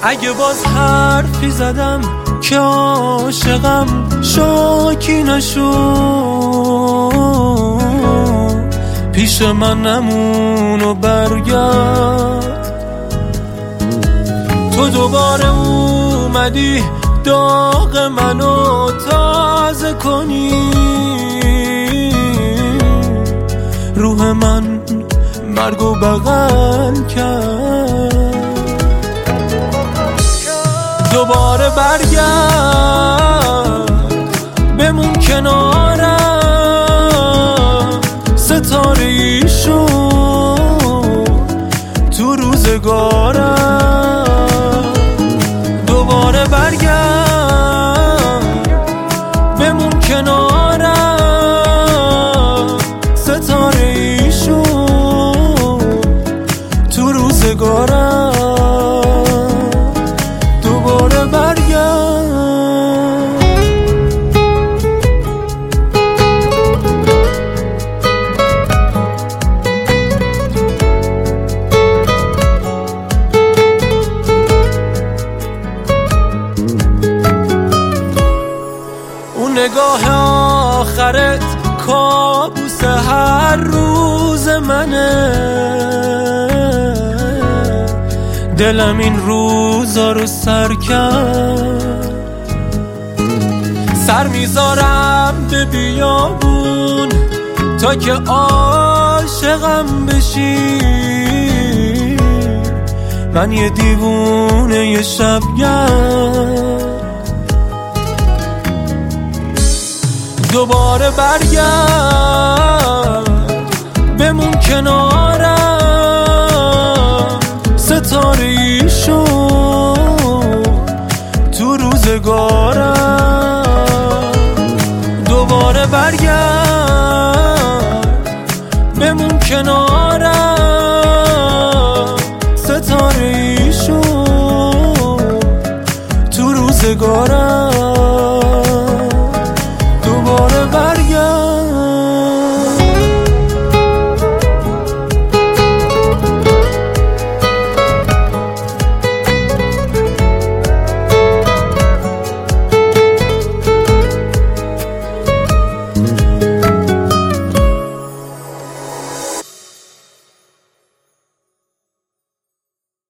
اگه باز حرفی زدم که عاشقم شاکی نشو، پیش من نمون و برگرد. تو دوباره اومدی داغ منو تازه کنی، روح من مرگو بغل کرد. دوباره برگرد بمون کنارم، ستاره ای شو تو روزگارم. دوباره برگرد بمون کنارم، ستاره ای شو تو روزگارم. دوباره برگرد. اون نگاه آخرت کابوس هر روز منه، دلم این روزا رو سر کرد. سر میذارم به بیابون تا که عاشقم بشی، من یه دیوونه یه شبگرد. دوباره برگرد بمون کنارم، ستاره ای شو تو روزگارم.